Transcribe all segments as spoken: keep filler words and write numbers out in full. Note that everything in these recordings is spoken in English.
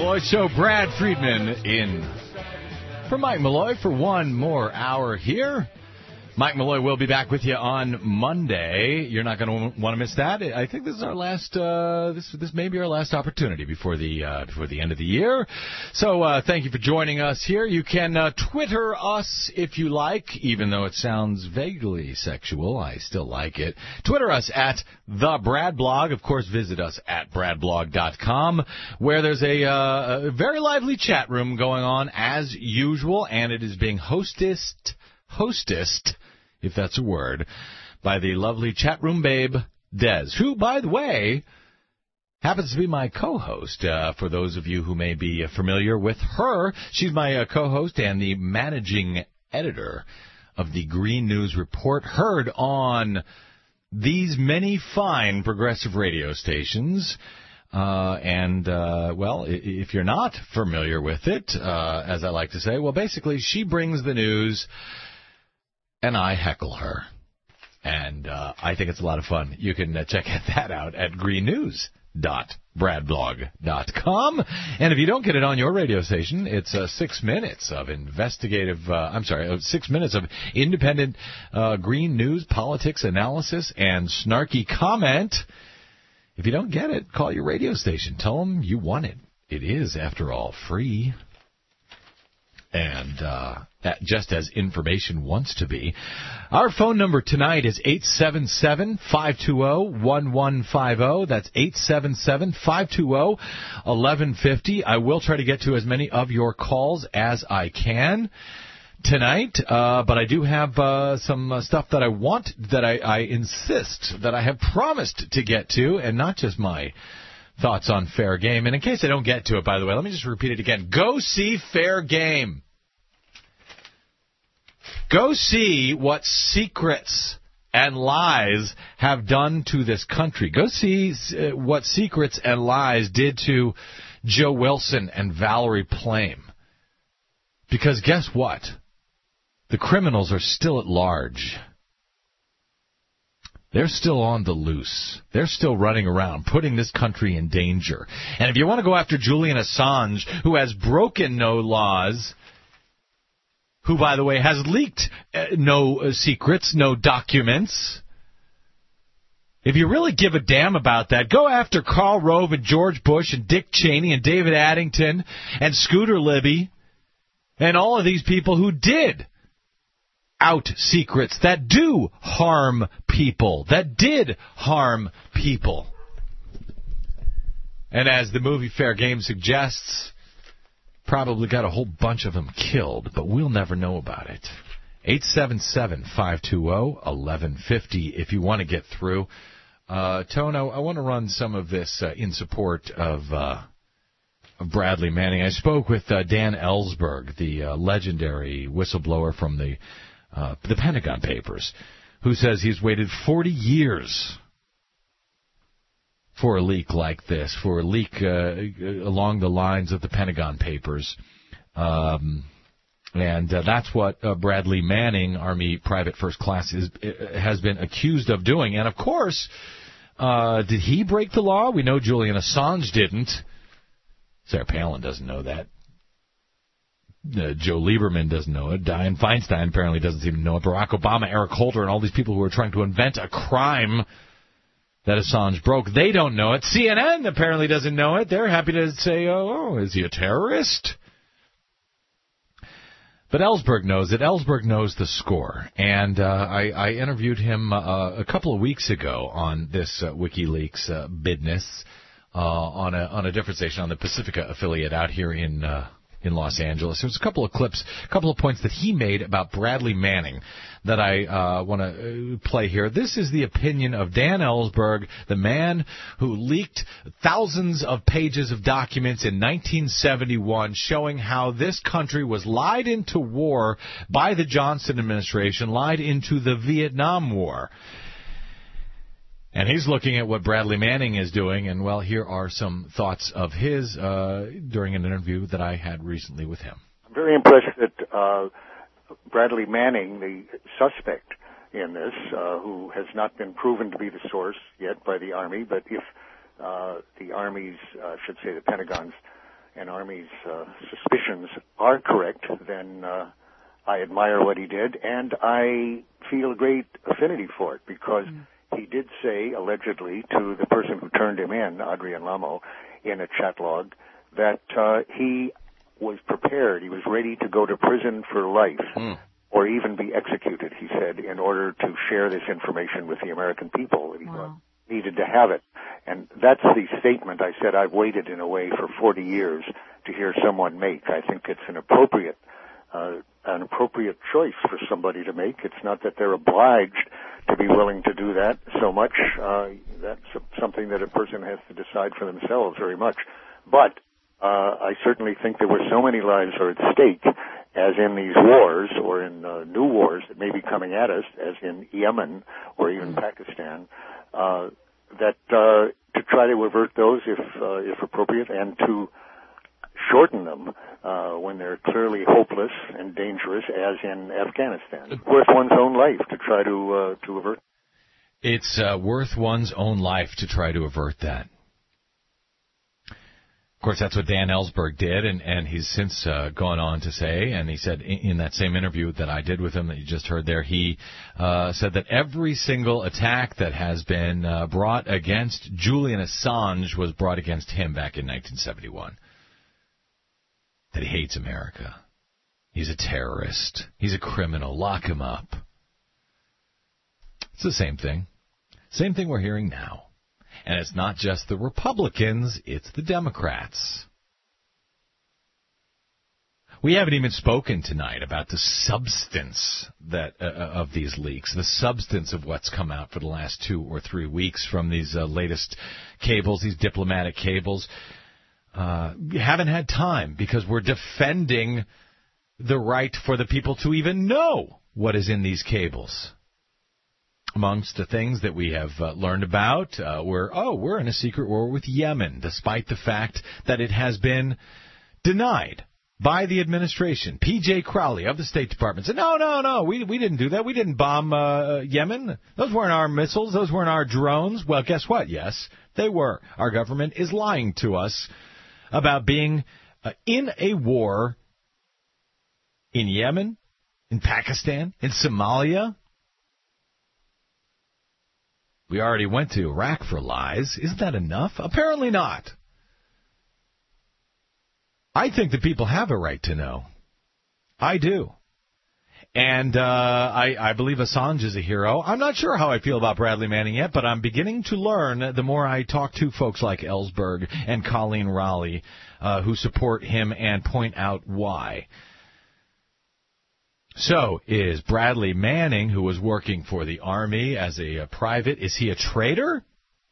Malloy Show. Brad Friedman in for Mike Malloy for one more hour here. Mike Malloy will be back with you on Monday. You're not going to want to miss that. I think this is our last. Uh, this this may be our last opportunity before the uh, before the end of the year. So uh, thank you for joining us here. You can uh, Twitter us if you like, even though it sounds vaguely sexual. I still like it. Twitter us at the Brad Blog. Of course, visit us at brad blog dot com, where there's a, uh, a very lively chat room going on as usual, and it is being hostessed. Hostessed, if that's a word, by the lovely chat room babe, Des, who, by the way, happens to be my co-host. Uh, for those of you who may be familiar with her, she's my uh, co-host and the managing editor of the Green News Report, heard on these many fine progressive radio stations. Uh, and, uh, well, if you're not familiar with it, uh, as I like to say, well, basically, she brings the news, and I heckle her. And uh, I think it's a lot of fun. You can uh, check that out at green news dot brad blog dot com. And if you don't get it on your radio station, it's uh, six minutes of investigative, uh, I'm sorry, uh, six minutes of independent uh, green news, politics, analysis, and snarky comment. If you don't get it, call your radio station. Tell them you want it. It is, after all, free. And uh, just as information wants to be. Our phone number tonight is eight seven seven, five two zero, one one five zero. That's eight seven seven, five two zero, one one five zero. I will try to get to as many of your calls as I can tonight, uh, but I do have uh, some uh, stuff that I want, that I, I insist, that I have promised to get to, and not just my thoughts on Fair Game. And in case I don't get to it, by the way, let me just repeat it again. Go see Fair Game. Go see what secrets and lies have done to this country. Go see uh, what secrets and lies did to Joe Wilson and Valerie Plame. Because guess what? The criminals are still at large. They're still on the loose. They're still running around, putting this country in danger. And if you want to go after Julian Assange, who has broken no laws, who, by the way, has leaked uh, no uh, secrets, no documents, if you really give a damn about that, go after Karl Rove and George Bush and Dick Cheney and David Addington and Scooter Libby and all of these people who did out secrets that do harm people, that did harm people. And as the movie Fair Game suggests, probably got a whole bunch of them killed, but we'll never know about it. eight seven seven, five two zero, one one five zero if you want to get through. Uh, Tono, I want to run some of this uh, in support of, uh, of Bradley Manning. I spoke with uh, Dan Ellsberg, the uh, legendary whistleblower from the Uh, the Pentagon Papers, who says he's waited forty years for a leak like this, for a leak uh, along the lines of the Pentagon Papers. Um, and uh, that's what uh, Bradley Manning, Army Private First Class, is, has been accused of doing. And, of course, uh, did he break the law? We know Julian Assange didn't. Sarah Palin doesn't know that. Uh, Joe Lieberman doesn't know it. Dianne Feinstein apparently doesn't seem to know it. Barack Obama, Eric Holder, and all these people who are trying to invent a crime that Assange broke, they don't know it. C N N apparently doesn't know it. They're happy to say, oh, is he a terrorist? But Ellsberg knows it. Ellsberg knows the score. And uh, I, I interviewed him uh, a couple of weeks ago on this uh, WikiLeaks uh, business uh, on, a, on a different station, on the Pacifica affiliate out here in uh in Los Angeles. There's a couple of clips, a couple of points that he made about Bradley Manning that I uh, want to play here. This is the opinion of Dan Ellsberg, the man who leaked thousands of pages of documents in nineteen seventy-one showing how this country was lied into war by the Johnson administration, lied into the Vietnam War. And he's looking at what Bradley Manning is doing, and, well, here are some thoughts of his uh, during an interview that I had recently with him. I'm very impressed that uh, Bradley Manning, the suspect in this, uh, who has not been proven to be the source yet by the Army, but if uh, the Army's, uh, I should say the Pentagon's an Army's uh, suspicions are correct, then uh, I admire what he did, and I feel great affinity for it, because mm. he did say, allegedly, to the person who turned him in, Adrian Lamo, in a chat log, that uh, he was prepared, he was ready to go to prison for life, mm. or even be executed, he said, in order to share this information with the American people. He wow. needed to have it. And that's the statement I said I've waited, in a way, for forty years to hear someone make. I think it's an appropriate uh, an appropriate choice for somebody to make. It's not that they're obliged to be willing to do that so much. Uh, that's something that a person has to decide for themselves very much. But uh, I certainly think there were so many lives are at stake, as in these wars, or in uh, new wars that may be coming at us, as in Yemen or even Pakistan, uh, that uh, to try to avert those if uh, if appropriate, and to shorten them uh, when they're clearly hopeless and dangerous, as in Afghanistan. It's worth one's own life to try to uh, to avert. It's uh, worth one's own life to try to avert that. Of course, that's what Dan Ellsberg did, and, and he's since uh, gone on to say, and he said in, in that same interview that I did with him that you just heard there, he uh, said that every single attack that has been uh, brought against Julian Assange was brought against him back in nineteen seventy-one. That he hates America. He's a terrorist. He's a criminal. Lock him up. It's the same thing. Same thing we're hearing now. And it's not just the Republicans, it's the Democrats. We haven't even spoken tonight about the substance that uh, of these leaks, the substance of what's come out for the last two or three weeks from these uh, latest cables, these diplomatic cables. Uh, haven't had time because we're defending the right for the people to even know what is in these cables. Amongst the things that we have uh, learned about, uh, we're, oh, we're in a secret war with Yemen, despite the fact that it has been denied by the administration. P J Crowley of the State Department said, no, no, no, we we didn't do that. We didn't bomb uh, Yemen. Those weren't our missiles. Those weren't our drones. Well, guess what? Yes, they were. Our government is lying to us about being uh, in a war in Yemen, in Pakistan, in Somalia. We already went to Iraq for lies. Isn't that enough? Apparently not. I think that people have a right to know. I do. And uh, I, I believe Assange is a hero. I'm not sure how I feel about Bradley Manning yet, but I'm beginning to learn the more I talk to folks like Ellsberg and Colleen Raleigh, uh, who support him and point out why. So, is Bradley Manning, who was working for the Army as a, a private, is he a traitor?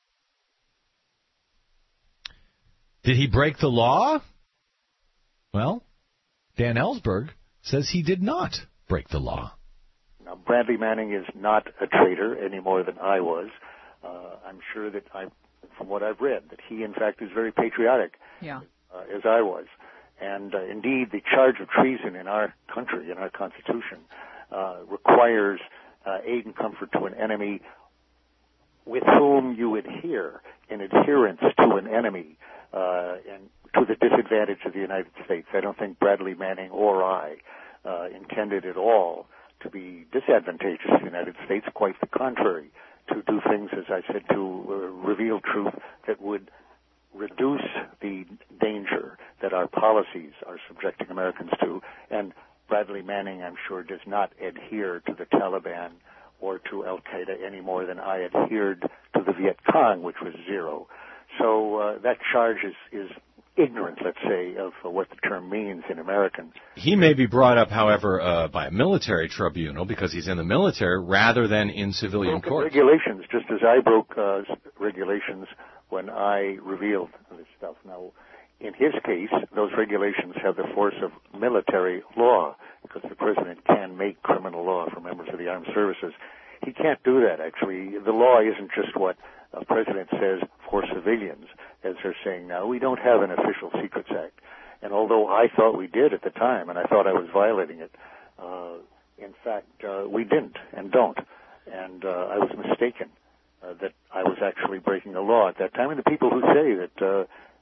Did he break the law? Well, Dan Ellsberg says he did not break the law. Now, Bradley Manning is not a traitor any more than I was. Uh, I'm sure that, I, from what I've read, that he, in fact, is very patriotic, yeah. uh, as I was. And uh, indeed, the charge of treason in our country, in our Constitution, uh, requires uh, aid and comfort to an enemy with whom you adhere in adherence to an enemy uh, and to the disadvantage of the United States. I don't think Bradley Manning or I uh, intended at all to be disadvantageous to the United States. Quite the contrary, to do things, as I said, to uh, reveal truth that would reduce the danger that our policies are subjecting Americans to. And Bradley Manning, I'm sure, does not adhere to the Taliban or to Al-Qaeda any more than I adhered to the Viet Cong, which was zero. So uh, that charge is, is ignorant, let's say, of uh, what the term means in American. He may be brought up, however, uh, by a military tribunal because he's in the military rather than in civilian courts. Regulations, just as I broke uh, regulations when I revealed this stuff. Now, in his case, those regulations have the force of military law because the president can make criminal law for members of the armed services. He can't do that, actually. The law isn't just what a president says for civilians, as they're saying now. We don't have an official Secrets Act. And although I thought we did at the time, and I thought I was violating it, uh, in fact, uh, we didn't and don't. And uh, I was mistaken uh, that I was actually breaking the law at that time. And the people who say that uh,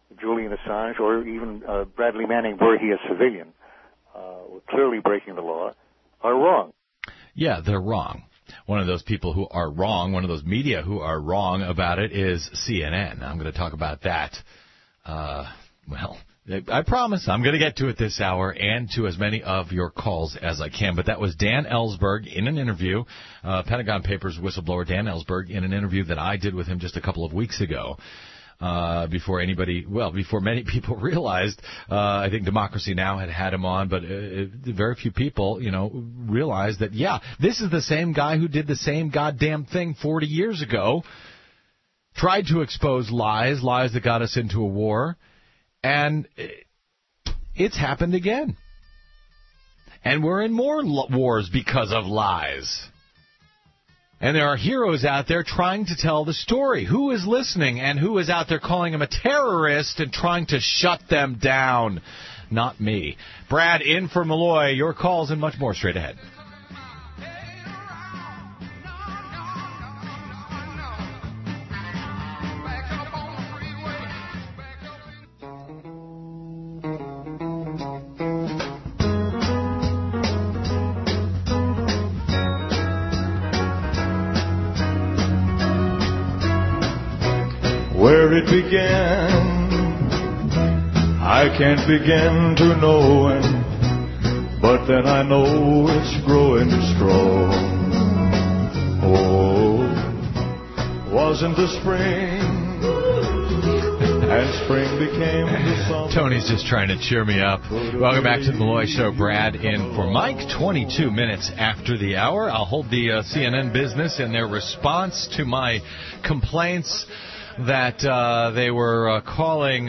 Julian Assange or even uh, Bradley Manning, were he a civilian, uh, clearly breaking the law, are wrong. Yeah, they're wrong. One of those people who are wrong, one of those media who are wrong about it is C N N. I'm going to talk about that. Uh, well, I promise I'm going to get to it this hour and to as many of your calls as I can. But that was Dan Ellsberg in an interview, uh, Pentagon Papers whistleblower Dan Ellsberg in an interview that I did with him just a couple of weeks ago. Uh, before anybody, well, before many people realized, uh, I think Democracy Now! Had had him on, but uh, very few people, you know, realized that, yeah, this is the same guy who did the same goddamn thing forty years ago, tried to expose lies, lies that got us into a war, and it's happened again. And we're in more wars because of lies. And there are heroes out there trying to tell the story. Who is listening and who is out there calling him a terrorist and trying to shut them down? Not me. Brad in for Malloy. Your calls and much more straight ahead. Where it began, I can't begin to know it, but then I know it's growing strong. Oh, wasn't the spring, and spring became the summer. Tony's just trying to cheer me up. Welcome back to the Malloy Show. Brad in for Mike. twenty-two minutes after the hour. I'll hold the uh, C N N business in their response to my complaints that uh, they were uh, calling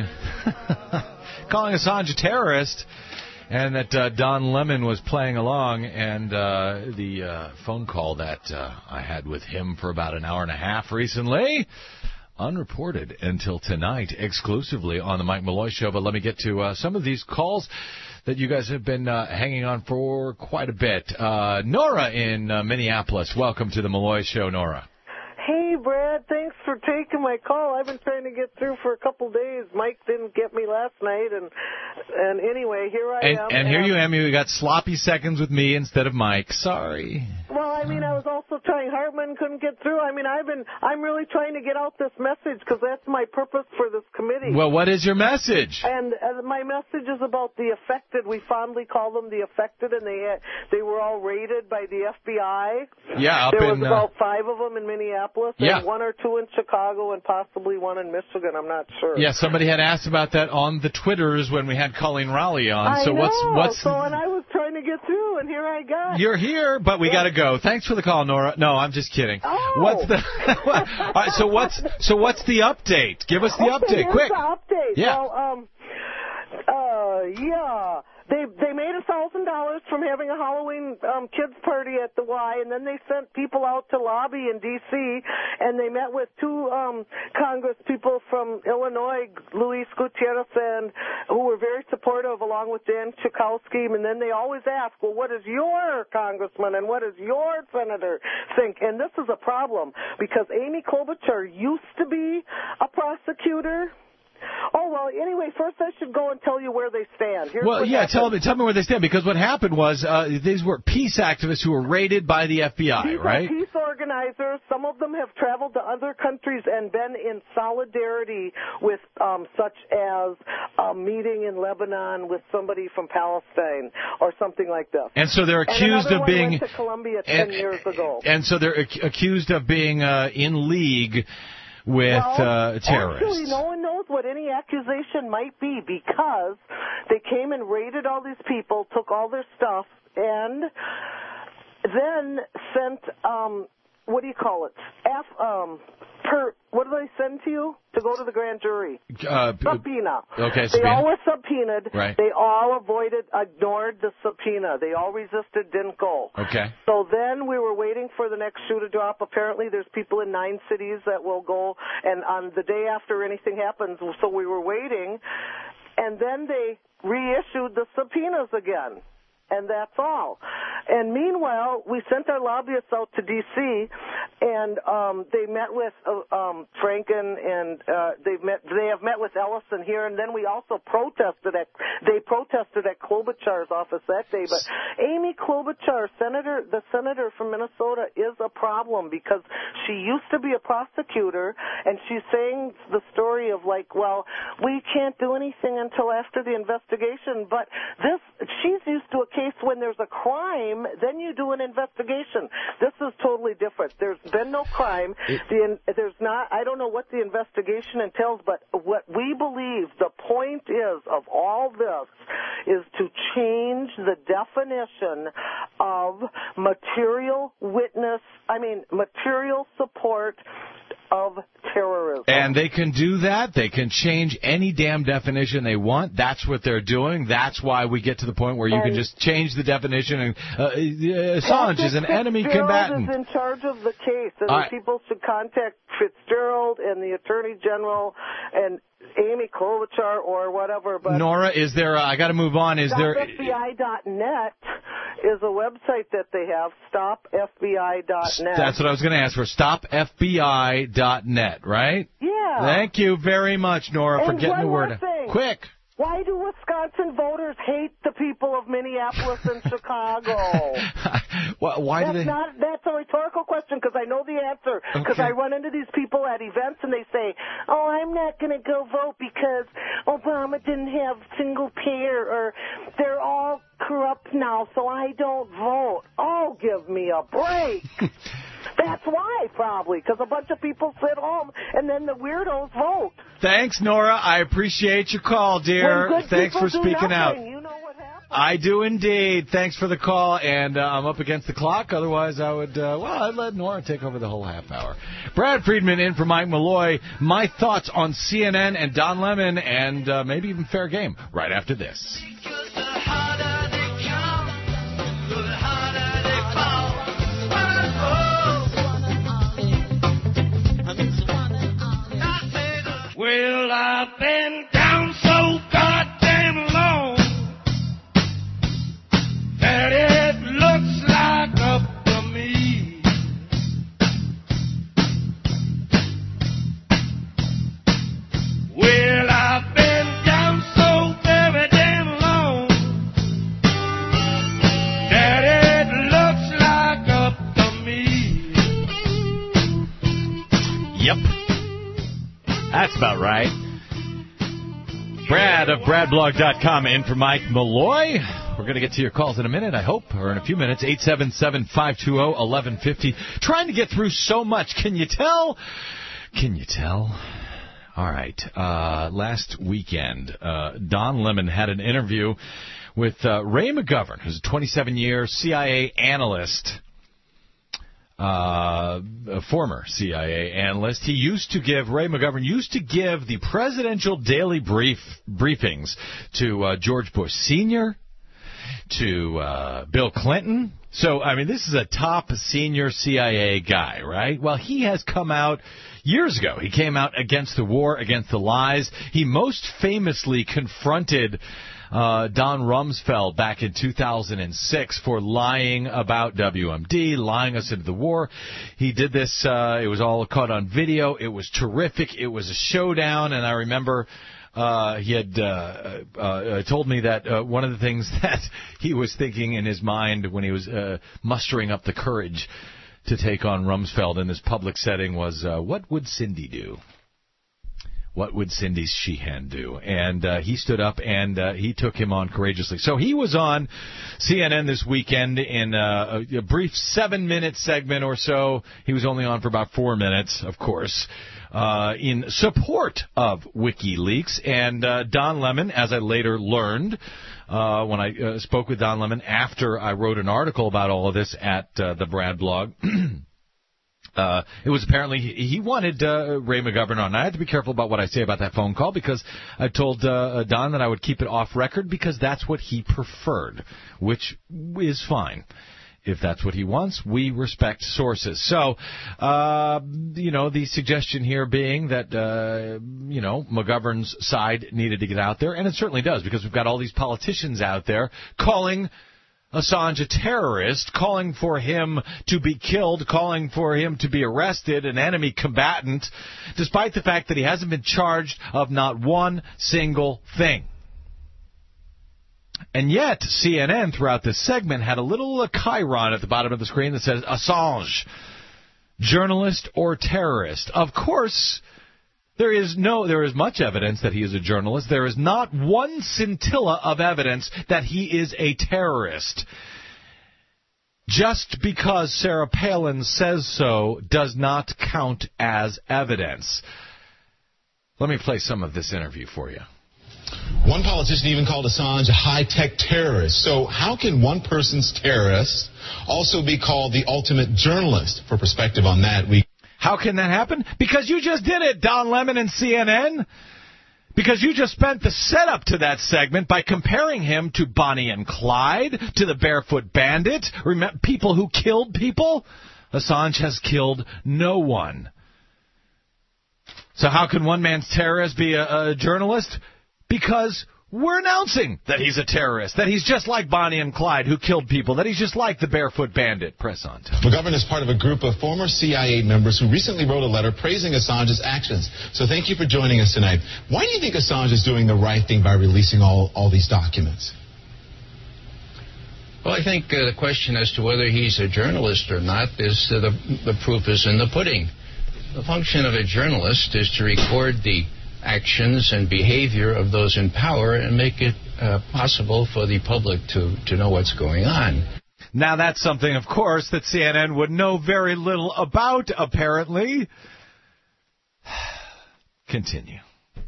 calling Assange a terrorist, and that uh, Don Lemon was playing along, and uh, the uh, phone call that uh, I had with him for about an hour and a half recently, unreported until tonight, exclusively on the Mike Malloy Show. But let me get to uh, some of these calls that you guys have been uh, hanging on for quite a bit. Uh, Nora in uh, Minneapolis, welcome to the Malloy Show, Nora. Hey, Brad, thanks for taking my call. I've been trying to get through for a couple days. Mike didn't get me last night, and and anyway, here I and, am. And here you am. You got sloppy seconds with me instead of Mike. Sorry. Well, I mean, I was also trying. Hartman couldn't get through. I mean, I've been, I'm really trying to get out this message because that's my purpose for this committee. Well, what is your message? And uh, my message is about the affected. We fondly call them the affected, and they had, they were all raided by the F B I. Yeah, up there in, was about uh, five of them in Minneapolis, yeah. and one or two in Chicago, and possibly one in Michigan. I'm not sure. Yeah, somebody had asked about that on the Twitters when we had Colleen Raleigh on. I so know. what's what's? So and I was trying to get through, and here I got. You're here, but we yeah. got to go. Thanks for the call, Nora. No, I'm just kidding. Oh. What's the? All right, so what's so what's the update? Give us the okay, update, here's quick. The update. Yeah. Well, um, uh, yeah. They they made a thousand dollars from having a Halloween um, kids party at the Y, and then they sent people out to lobby in D C, and they met with two um, Congress people from Illinois, Luis Gutierrez, and who were very supportive, along with Dan Chukowski. And then they always ask, well, what does your congressman and what does your senator think? And this is a problem because Amy Klobuchar used to be a prosecutor. Oh, well, anyway, first I should go and tell you where they stand. Here's well, yeah, happened. tell me, tell me where they stand, because what happened was uh, these were peace activists who were raided by the F B I, These right? Are peace organizers. Some of them have traveled to other countries and been in solidarity with um, such as a meeting in Lebanon with somebody from Palestine or something like this. And so they're accused and of one being went to Colombia ten and, years ago. And so they're ac- accused of being uh, in league with well, uh, terrorists. Actually, no one knows what any accusation might be because they came and raided all these people, took all their stuff, and then sent, um, what do you call it? F, um, per, what do they send to you to go to the grand jury? Uh, subpoena. Okay, They subpoena. all were subpoenaed. Right. They all avoided, ignored the subpoena. They all resisted, didn't go. Okay. So then we were waiting for the next shoe to drop. Apparently there's people in nine cities that will go, and on the day after anything happens, so we were waiting, and then they reissued the subpoenas again. And that's all. And meanwhile, we sent our lobbyists out to D C, and um, they met with uh, um, Franken, and uh, they've met. They have met with Ellison here, and then we also protested at. They protested at Klobuchar's office that day. But Amy Klobuchar, senator, the senator from Minnesota, is a problem because she used to be a prosecutor, and she's saying the story of like, well, we can't do anything until after the investigation. But this, she's used to a case when there's a crime, then you do an investigation. This is totally different. There's been no crime. The, there's not. I don't know what the investigation entails, but what we believe the point is of all this is to change the definition of material witness. I mean, material support of terrorism. And they can do that. They can change any damn definition they want. That's what they're doing. That's why we get to the point where you and can just change the definition. And uh, Assange is an enemy combatant. Fitzgerald is in charge of the case, and uh, the people should contact Fitzgerald and the Attorney General and Amy Klobuchar or whatever. But Nora, is there? Uh, I got to move on. Is there? F B I dot net is a website that they have. Stop F B I dot net. That's what I was going to ask for. Stop F B I dot net, right? Yeah. Thank you very much, Nora, for and getting the word out. Quick. Why do Wisconsin voters hate the people of Minneapolis and Chicago? Well, why that's do they? Not, that's a rhetorical question because I know the answer. Because Okay. I run into these people at events and they say, oh, I'm not going to go vote because Obama didn't have single payer or they're all corrupt now, so I don't vote. Oh, give me a break. That's why, probably, because a bunch of people sit home and then the weirdos vote. Thanks, Nora. I appreciate your call, dear. When good Thanks people for do speaking nothing, out. You know what happens. I do indeed. Thanks for the call, and uh, I'm up against the clock. Otherwise, I would, uh, well, I'd let Nora take over the whole half hour. Brad Friedman in for Mike Malloy. My thoughts on C N N and Don Lemon and uh, maybe even Fair Game right after this. Well, I've been down so goddamn long that it looks like up to me. Well, I've been down so very damn long that it looks like up to me. Yep. That's about right. Brad of brad blog dot com in for Mike Malloy. We're going to get to your calls in a minute, I hope, or in a few minutes. eight seven seven, five two zero, one one five zero. Trying to get through so much. Can you tell? Can you tell? All right. Uh, last weekend, uh, Don Lemon had an interview with uh, Ray McGovern, who's a twenty-seven-year C I A analyst. Uh, a former C I A analyst. He used to give, Ray McGovern used to give the presidential daily brief briefings to uh, George Bush Senior, to uh, Bill Clinton. So, I mean, this is a top senior C I A guy, right? Well, he has come out years ago. He came out against the war, against the lies. He most famously confronted Uh, Don Rumsfeld back in two thousand six for lying about W M D, lying us into the war. He did this, uh, it was all caught on video. It was terrific. It was a showdown, and I remember uh, he had uh, uh, told me that uh, one of the things that he was thinking in his mind when he was uh, mustering up the courage to take on Rumsfeld in this public setting was, uh, what would Cindy do? What would Cindy Sheehan do? And uh, he stood up and uh, he took him on courageously. So he was on C N N this weekend in uh, a, a brief seven-minute segment or so. He was only on for about four minutes, of course, uh, in support of WikiLeaks. And uh, Don Lemon, as I later learned uh, when I uh, spoke with Don Lemon after I wrote an article about all of this at uh, the Brad blog, Uh, it was apparently he, he wanted uh, Ray McGovern on. I had to be careful about what I say about that phone call because I told uh, Don that I would keep it off record because that's what he preferred, which is fine. If that's what he wants, we respect sources. So, uh, you know, the suggestion here being that, uh, you know, McGovern's side needed to get out there, and it certainly does because we've got all these politicians out there calling Assange a terrorist, calling for him to be killed, calling for him to be arrested, an enemy combatant, despite the fact that he hasn't been charged of not one single thing. And yet, C N N throughout this segment had a little uh, chyron at the bottom of the screen that says, Assange, journalist or terrorist. Of course, there is no, there is much evidence that he is a journalist. There is not one scintilla of evidence that he is a terrorist. Just because Sarah Palin says so does not count as evidence. Let me play some of this interview for you. One politician even called Assange a high-tech terrorist. So how can one person's terrorist also be called the ultimate journalist? For perspective on that, we... How can that happen? Because you just did it, Don Lemon and C N N. Because you just spent the setup to that segment by comparing him to Bonnie and Clyde, to the Barefoot Bandit, remember, people who killed people. Assange has killed no one. So how can one man's terrorist be a, a journalist? Because we're announcing that he's a terrorist, that he's just like Bonnie and Clyde who killed people, that he's just like the Barefoot Bandit. Press on. McGovern is part of a group of former C I A members who recently wrote a letter praising Assange's actions. So thank you for joining us tonight. Why do you think Assange is doing the right thing by releasing all, all these documents? Well, I think uh, the question as to whether he's a journalist or not is uh, the, the proof is in the pudding. The function of a journalist is to record the actions and behavior of those in power and make it uh, possible for the public to, to know what's going on. Now, that's something, of course, that C N N would know very little about, apparently. Continue.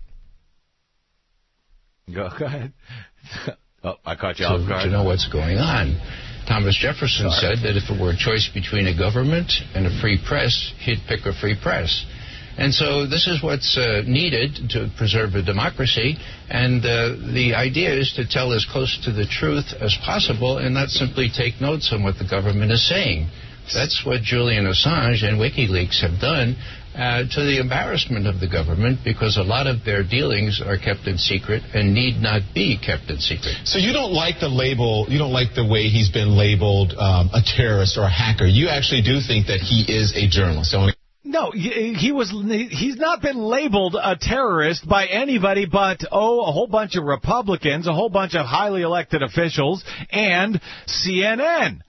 Go, go ahead. Oh, I caught you off guard. To know what's going on. Thomas Jefferson Sorry. said that if it were a choice between a government and a free press, he'd pick a free press. And so this is what's uh, needed to preserve a democracy, and uh, the idea is to tell as close to the truth as possible and not simply take notes on what the government is saying. That's what Julian Assange and WikiLeaks have done uh, to the embarrassment of the government, because a lot of their dealings are kept in secret and need not be kept in secret. So you don't like the label, you don't like the way he's been labeled um, a terrorist or a hacker. You actually do think that he is a journalist. So No, he, he was. He's not been labeled a terrorist by anybody but, oh, a whole bunch of Republicans, a whole bunch of highly elected officials, and C N N.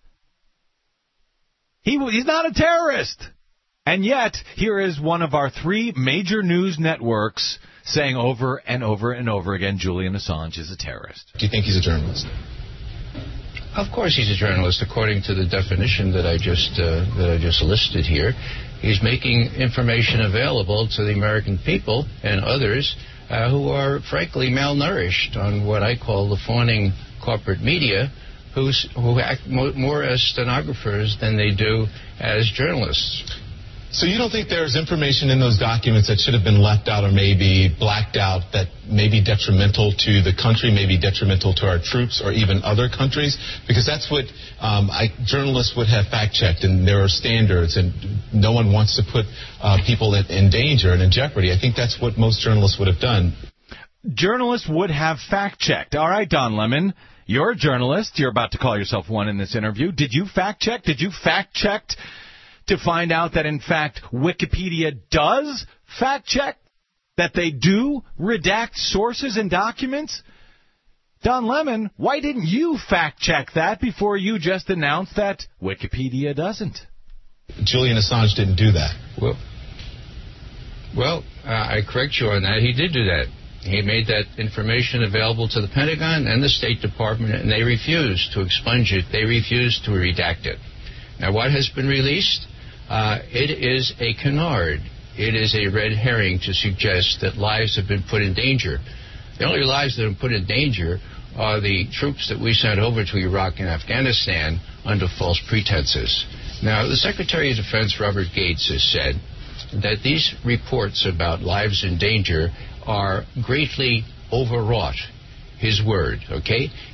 He, he's not a terrorist. And yet, here is one of our three major news networks saying over and over and over again, Julian Assange is a terrorist. Do you think he's a journalist? Of course he's a journalist, according to the definition that I just uh, that I just listed here. He's making information available to the American people and others uh, who are, frankly, malnourished on what I call the fawning corporate media, who's, who act mo- more as stenographers than they do as journalists. So you don't think there's information in those documents that should have been left out or maybe blacked out that may be detrimental to the country, maybe detrimental to our troops or even other countries? Because that's what um, I, journalists would have fact-checked, and there are standards, and no one wants to put uh, people in, in danger and in jeopardy. I think that's what most journalists would have done. Journalists would have fact-checked. All right, Don Lemon, you're a journalist. You're about to call yourself one in this interview. Did you fact-check? Did you fact-check to find out that, in fact, Wikipedia does fact-check, that they do redact sources and documents? Don Lemon, why didn't you fact-check that before you just announced that Wikipedia doesn't? Julian Assange didn't do that. Well, well uh, I correct you on that. He did do that. He made that information available to the Pentagon and the State Department, and they refused to expunge it. They refused to redact it. Now, what has been released? Uh, it is a canard. It is a red herring to suggest that lives have been put in danger. The only lives that have been put in danger are the troops that we sent over to Iraq and Afghanistan under false pretenses. Now, the Secretary of Defense, Robert Gates, has said that these reports about lives in danger are greatly overwrought. His word, okay?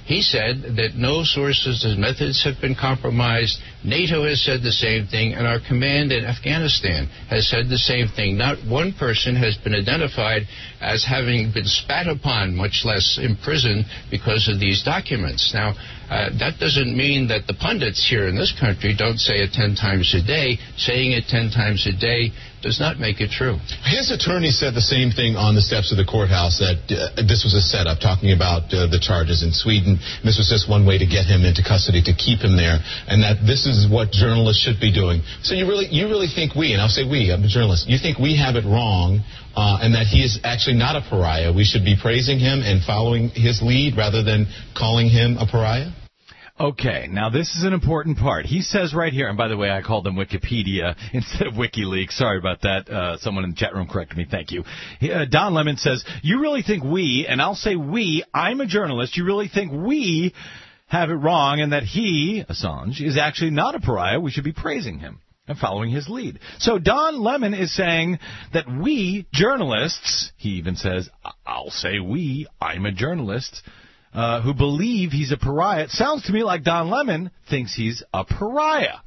He said that no sources and methods have been compromised. NATO has said the same thing, and our command in Afghanistan has said the same thing. Not one person has been identified as having been spat upon, much less imprisoned, because of these documents. Now, uh, that doesn't mean that the pundits here in this country don't say it ten times a day. Saying it ten times a day does not make it true. His attorney said the same thing on the steps of the courthouse, that uh, this was a setup, talking about uh, the charges in Sweden. This was just one way to get him into custody, to keep him there, and that this is what journalists should be doing. So you really you really think we, and I'll say we, I'm a journalist, you think we have it wrong, uh, and that he is actually not a pariah. We should be praising him and following his lead rather than calling him a pariah? Okay, now this is an important part. He says right here, and by the way, I called them Wikipedia instead of WikiLeaks. Sorry about that. Uh, someone in the chat room corrected me. Thank you. He, uh, Don Lemon says, you really think we, and I'll say we, I'm a journalist, you really think we have it wrong and that he, Assange, is actually not a pariah. We should be praising him and following his lead. So Don Lemon is saying that we, journalists, he even says, I'll say we, I'm a journalist, Uh, who believe he's a pariah. It sounds to me like Don Lemon thinks he's a pariah.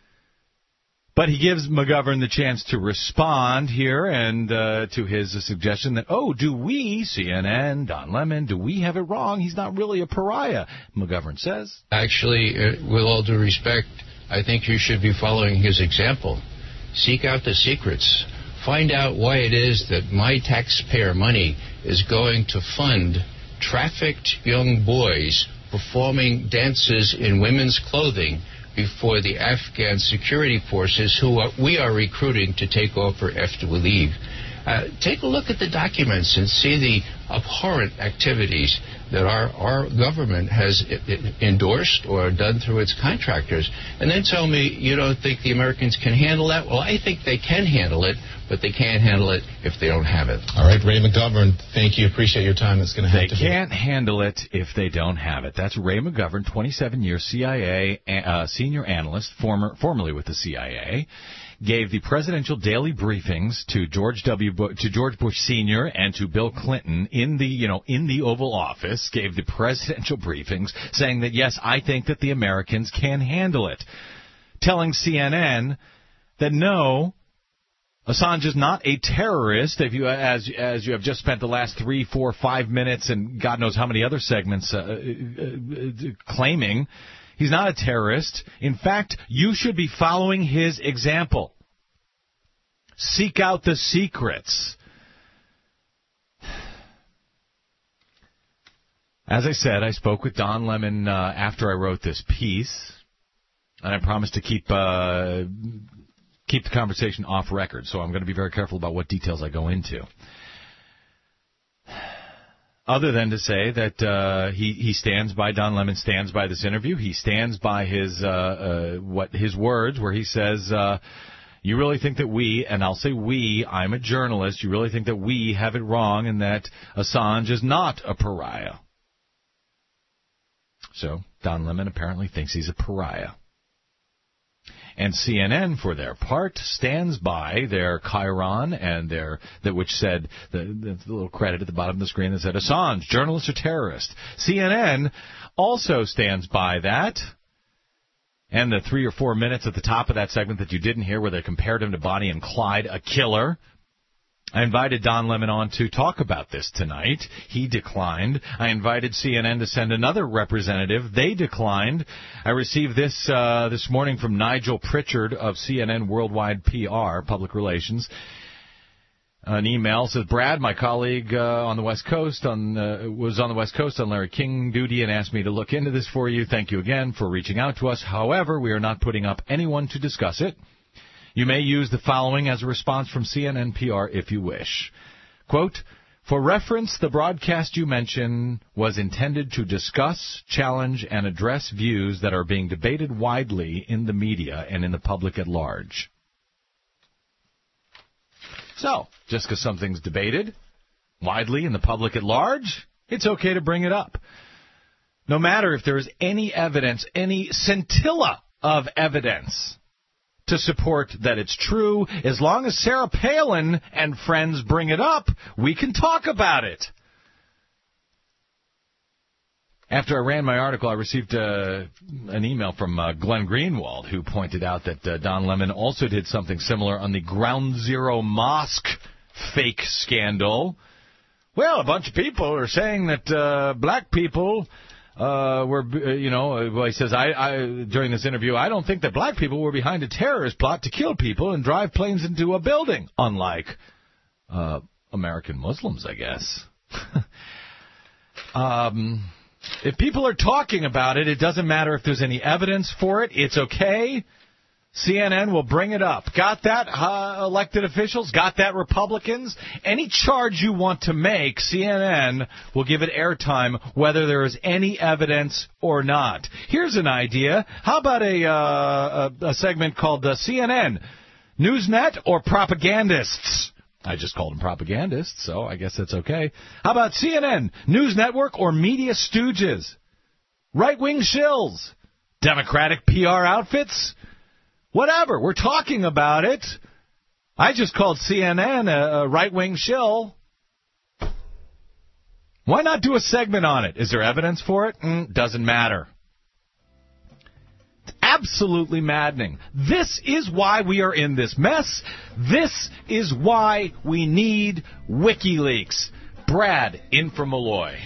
But he gives McGovern the chance to respond here and uh, to his uh, suggestion that, oh, do we, C N N, Don Lemon, do we have it wrong? He's not really a pariah. McGovern says. Actually, uh, with all due respect, I think you should be following his example. Seek out the secrets. Find out why it is that my taxpayer money is going to fund trafficked young boys performing dances in women's clothing before the Afghan security forces who are, we are recruiting to take over after we leave. Uh, take a look at the documents and see the abhorrent activities that our, our government has endorsed or done through its contractors. And then tell me you don't think the Americans can handle that? Well, I think they can handle it, but they can't handle it if they don't have it. All right, Ray McGovern, thank you. Appreciate your time. It's going to have they to They can't be. handle it if they don't have it. That's Ray McGovern, twenty-seven year C I A uh, senior analyst, former formerly with the C I A. Gave the presidential daily briefings to George W. Bush, to George Bush Senior and to Bill Clinton in the, you know, in the Oval Office. Gave the presidential briefings saying that yes, I think that the Americans can handle it. Telling C N N that no, Assange is not a terrorist. If you, as as you have just spent the last three, four, five minutes, and God knows how many other segments uh, uh, claiming. He's not a terrorist. In fact, you should be following his example. Seek out the secrets. As I said, I spoke with Don Lemon uh, after I wrote this piece, and I promised to keep uh, keep the conversation off record, so I'm going to be very careful about what details I go into. Other than to say that uh, he he stands by, Don Lemon stands by this interview. He stands by his uh, uh, what his words, where he says, uh, "You really think that we," and I'll say we. I'm a journalist. You really think that we have it wrong, and that Assange is not a pariah. So Don Lemon apparently thinks he's a pariah. And C N N, for their part, stands by their chyron and their that which said the, the, the little credit at the bottom of the screen that said Assange, journalist or terrorist. C N N also stands by that. And the three or four minutes at the top of that segment that you didn't hear, where they compared him to Bonnie and Clyde, a killer. I invited Don Lemon on to talk about this tonight. He declined. I invited C N N to send another representative. They declined. I received this uh, this morning from Nigel Pritchard of C N N Worldwide P R, Public Relations. An email says, Brad, my colleague uh, on the West Coast, on uh, was on the West Coast on Larry King duty and asked me to look into this for you. Thank you again for reaching out to us. However, we are not putting up anyone to discuss it. You may use the following as a response from C N N P R if you wish. Quote, for reference, the broadcast you mention was intended to discuss, challenge, and address views that are being debated widely in the media and in the public at large. So, just because something's debated widely in the public at large, it's okay to bring it up. No matter if there is any evidence, any scintilla of evidence to support that it's true, as long as Sarah Palin and friends bring it up, we can talk about it. After I ran my article, I received uh, an email from uh, Glenn Greenwald, who pointed out that uh, Don Lemon also did something similar on the Ground Zero Mosque fake scandal. Well, a bunch of people are saying that uh, black people uh, were, uh, you know, well, he says, I, I during this interview, I don't think that black people were behind a terrorist plot to kill people and drive planes into a building, unlike uh, American Muslims, I guess. um, if people are talking about it, it doesn't matter if there's any evidence for it. It's okay. C N N will bring it up. Got that, uh, elected officials? Got that, Republicans? Any charge you want to make, C N N will give it airtime, whether there is any evidence or not. Here's an idea. How about a, uh, a, a segment called uh, C N N, Newsnet or Propagandists? I just called them propagandists, so I guess that's okay. How about C N N, News Network, or Media Stooges? Right-wing shills? Democratic P R outfits? Whatever. We're talking about it. I just called C N N a, a right-wing shill. Why not do a segment on it? Is there evidence for it? Mm, doesn't matter. It's absolutely maddening. This is why we are in this mess. This is why we need WikiLeaks. Brad, in from Malloy.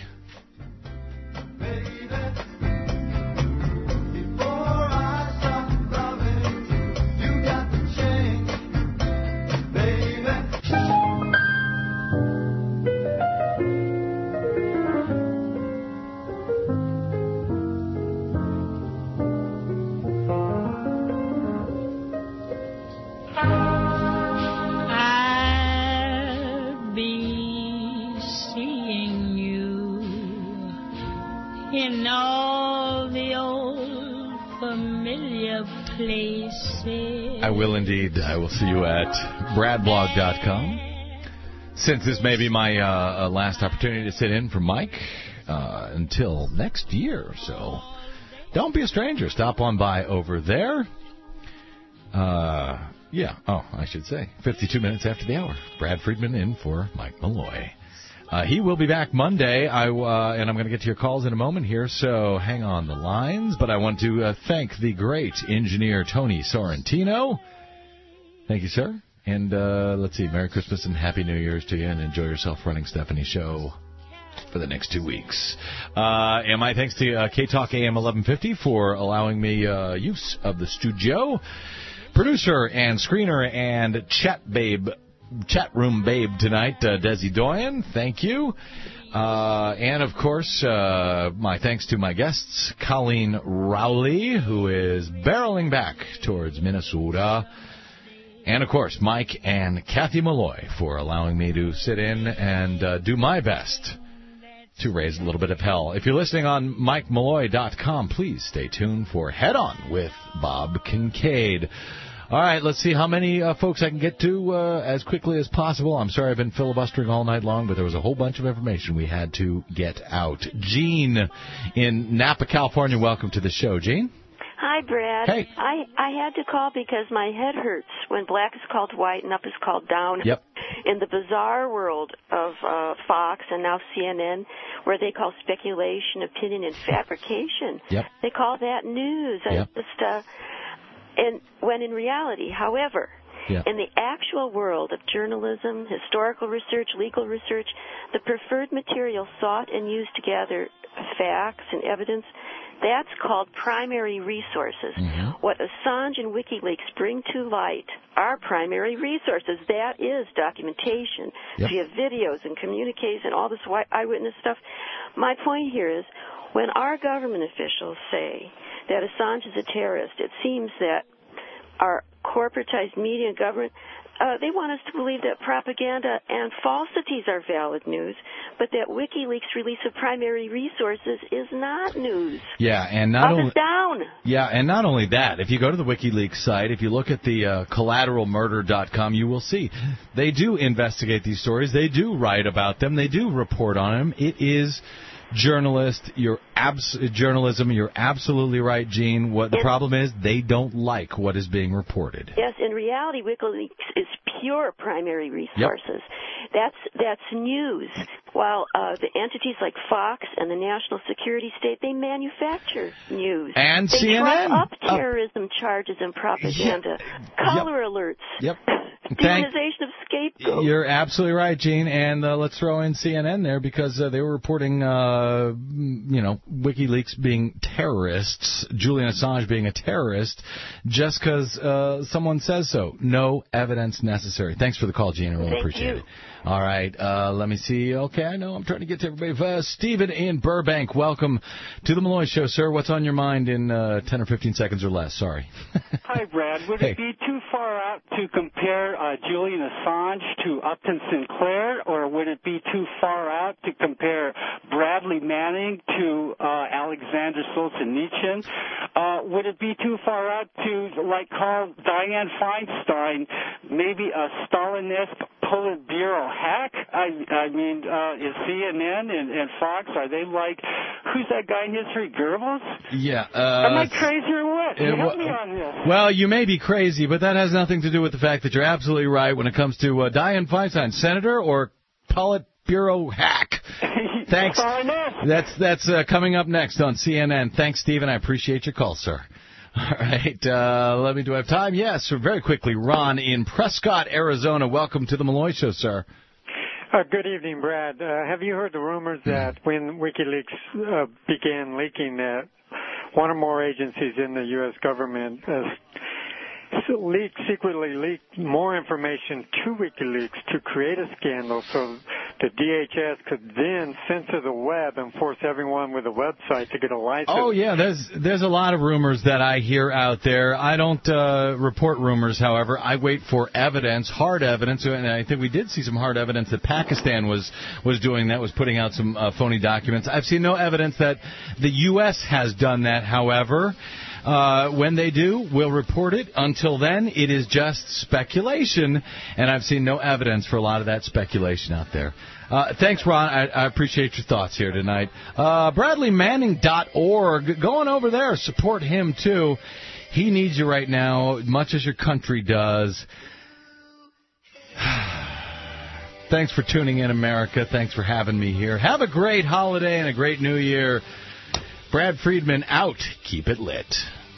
In all the old familiar places. I will indeed. I will see you at brad blog dot com. Since this may be my uh, last opportunity to sit in for Mike uh, until next year, so don't be a stranger. Stop on by over there. Uh, yeah, oh, I should say, fifty-two minutes after the hour. Brad Friedman in for Mike Malloy. Uh, he will be back Monday, I, uh, and I'm going to get to your calls in a moment here, so hang on the lines. But I want to uh, thank the great engineer Tony Sorrentino. Thank you, sir. And uh, let's see, Merry Christmas and Happy New Year's to you, and enjoy yourself running Stephanie's show for the next two weeks. Uh, and my thanks to uh, K-Talk A M eleven fifty for allowing me uh, use of the studio. Producer and screener and chat babe Chat room babe tonight, uh, Desi Doyen, thank you. Uh, and, of course, uh, my thanks to my guests, Colleen Rowley, who is barreling back towards Minnesota. And, of course, Mike and Kathy Malloy for allowing me to sit in and uh, do my best to raise a little bit of hell. If you're listening on mike malloy dot com, please stay tuned for Head On with Bob Kincaid. All right, let's see how many uh, folks I can get to uh, as quickly as possible. I'm sorry I've been filibustering all night long, but there was a whole bunch of information we had to get out. Gene in Napa, California, welcome to the show. Gene? Hi, Brad. Hey. I, I had to call because my head hurts when black is called white and up is called down. Yep. In the bizarre world of uh, Fox and now C N N, where they call speculation, opinion, and fabrication, yep. they call that news. Yep. I just... Uh, And when in reality, however, yeah. in the actual world of journalism, historical research, legal research, the preferred material sought and used to gather facts and evidence, that's called primary resources. Mm-hmm. What Assange and WikiLeaks bring to light are primary resources. That is documentation yep. via videos and communiques and all this eyewitness stuff. My point here is, when our government officials say that Assange is a terrorist, it seems that our corporatized media and government, uh, they want us to believe that propaganda and falsities are valid news, but that WikiLeaks' release of primary resources is not news. Yeah, and not Up only is down. Yeah, and not only that, if you go to the WikiLeaks site, if you look at the uh, collateral murder dot com, you will see they do investigate these stories. They do write about them. They do report on them. It is journalist. You're abs- journalism. You're absolutely right, Gene. What the And, problem is, they don't like what is being reported. Yes, in reality, WikiLeaks is pure primary resources. Yep. That's that's news. While uh, the entities like Fox and the National Security State, they manufacture news. And they C N N. Up terrorism uh, charges and propaganda. Yeah. Color yep. alerts. Yep. Demonization of scapegoats. You're absolutely right, Gene. And uh, let's throw in C N N there because uh, they were reporting, uh, you know, WikiLeaks being terrorists, Julian Assange being a terrorist, just because uh, someone says so. No evidence necessary. Thanks for the call, Gene. I really Thank appreciate you. it. All right, uh, let me see. Okay, I know I'm trying to get to everybody. Uh, Stephen in Burbank, welcome to the Malloy Show, sir. What's on your mind in uh, ten or fifteen seconds or less? Sorry. Hi, Brad. Would hey. it be too far out to compare uh, Julian Assange to Upton Sinclair, or would it be too far out to compare Bradley Manning to uh, Alexander Solzhenitsyn? Uh, would it be too far out to, like, call Dianne Feinstein maybe a Stalin-esque Politburo hack? I, I mean, uh, is C N N and, and Fox, are they like, who's that guy in history, Goebbels? Yeah. Uh, Am I crazy or what? It, Help me on this. Well, you may be crazy, but that has nothing to do with the fact that you're absolutely right when it comes to uh, Dianne Feinstein, senator or Politburo hack. Thanks. That's that's uh, coming up next on C N N. Thanks, Stephen. I appreciate your call, sir. All right. Uh, let me, do I have time? Yes. Very quickly, Ron in Prescott, Arizona. Welcome to the Malloy Show, sir. Uh, good evening, Brad. Uh, have you heard the rumors that when WikiLeaks uh, began leaking that one or more agencies in the U S government uh, leaked, secretly leaked more information to WikiLeaks to create a scandal so the D H S could then censor the web and force everyone with a website to get a license? Oh, yeah, there's there's a lot of rumors that I hear out there. I don't uh, report rumors, however. I wait for evidence, hard evidence, and I think we did see some hard evidence that Pakistan was, was doing that, was putting out some uh, phony documents. I've seen no evidence that the U S has done that, however. Uh, when they do, we'll report it. Until then, it is just speculation, and I've seen no evidence for a lot of that speculation out there. Uh, thanks, Ron. I, I appreciate your thoughts here tonight. Uh, Bradley Manning dot org. Go on over there. Support him, too. He needs you right now, much as your country does. Thanks for tuning in, America. Thanks for having me here. Have a great holiday and a great new year. Brad Friedman out. Keep it lit.